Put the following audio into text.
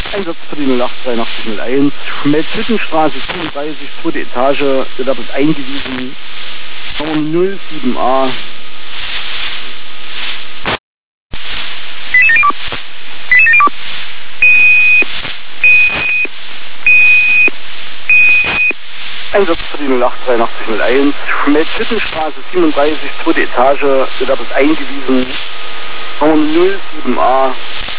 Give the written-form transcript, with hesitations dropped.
Einsatz für die 088301, Schmelzhüttenstraße 37, zweite Etage, Gewerbe ist eingewiesen, Nummer 07a. Einsatz für die 088301, Schmelzhüttenstraße 37, zweite Etage, Gewerbe ist eingewiesen, Nummer 07a.